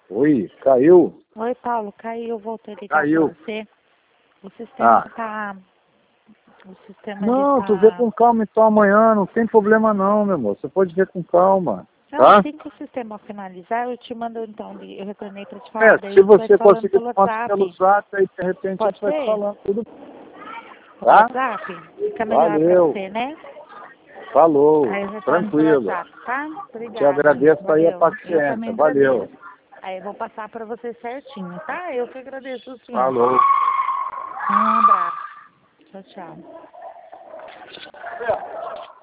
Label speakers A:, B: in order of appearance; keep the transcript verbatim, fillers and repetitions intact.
A: Oi, caiu?
B: Oi, Paulo, caiu, voltei a ligar
A: Caiu.
B: pra você. O sistema
A: Ah.
B: tá... O sistema
A: Não,
B: ele
A: tu vê
B: tá...
A: com calma então amanhã, não tem problema não, meu amor. Você pode ver com calma,
B: Não,
A: tá?
B: assim que o sistema finalizar, eu te mando então, eu retornei pra te falar,
A: É,
B: daí
A: se
B: a gente vai
A: você
B: falando
A: conseguir
B: pelo
A: tomar
B: WhatsApp.
A: pelo zap, aí de repente
B: Pode
A: a gente vai te
B: ser?
A: falando tudo.
B: Pelo
A: Tá?
B: WhatsApp? Fica melhor pra
A: Valeu.
B: você, né?
A: Falou.
B: Aí eu retorno pelo
A: Tranquilo.
B: WhatsApp, tá?
A: Te
B: Obrigada.
A: agradeço aí a
B: Valeu. Eu também
A: paciência. Valeu.
B: agradeço. Aí eu vou passar pra você certinho, tá? Eu que agradeço, sim.
A: Falou.
B: Um abraço. Tchau, tchau.